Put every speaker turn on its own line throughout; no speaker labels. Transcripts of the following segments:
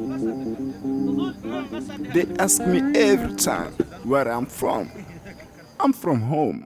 They ask me every time where I'm from. I'm from home.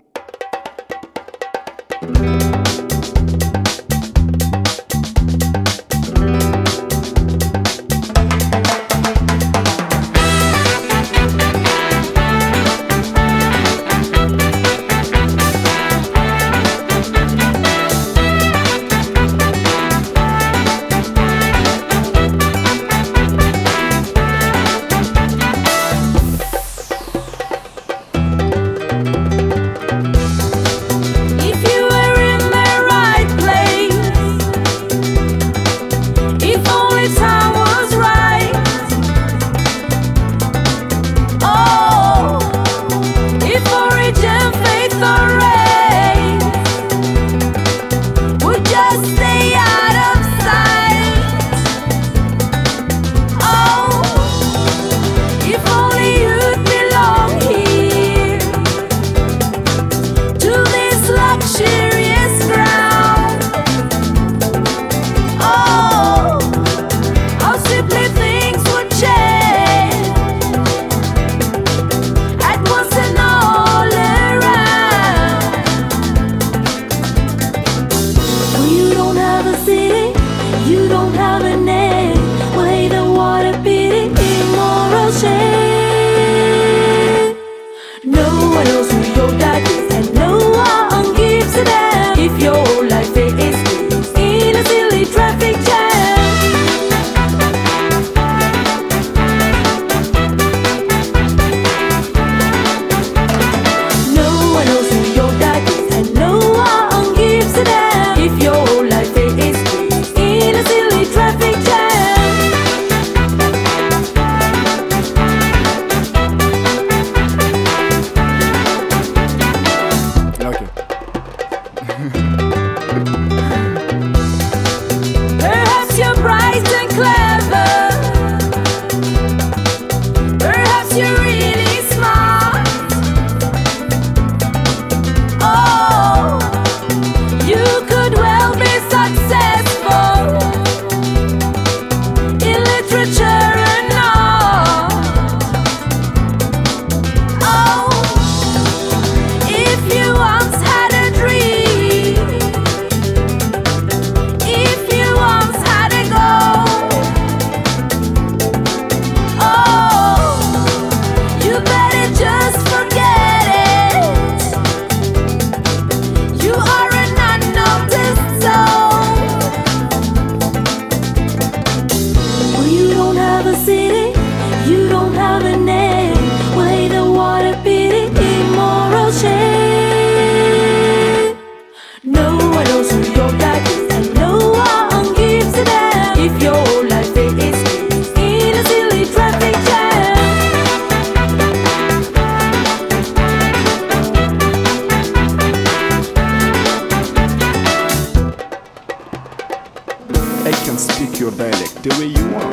I can speak your dialect the way you want,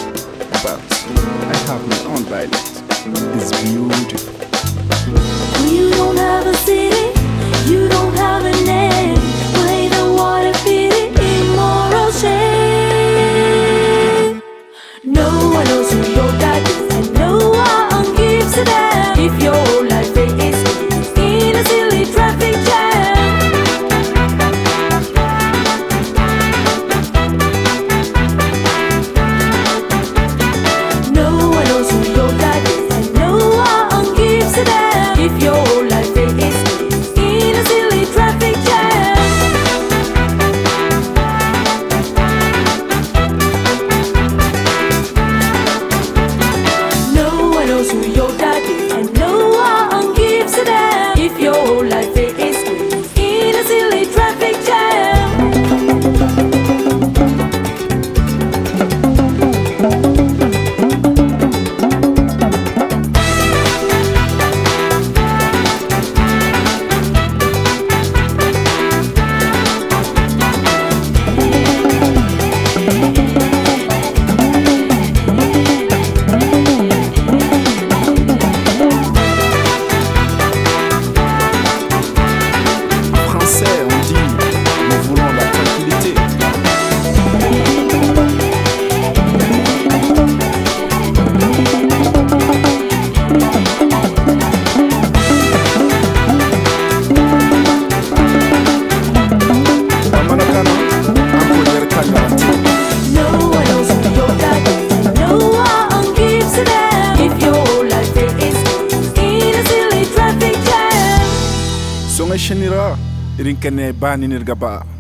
but I have my own dialect. It's beautiful.
You don't have a city, you don't have a name. Play the water, feed it immoral shame. No one knows who your dad is, and no one gives a damn if your life is in a silly traffic jam. No one knows who your dad is, and no one gives a damn if your life is in a silly traffic jam.
shenira, irinkane bani nirgaba.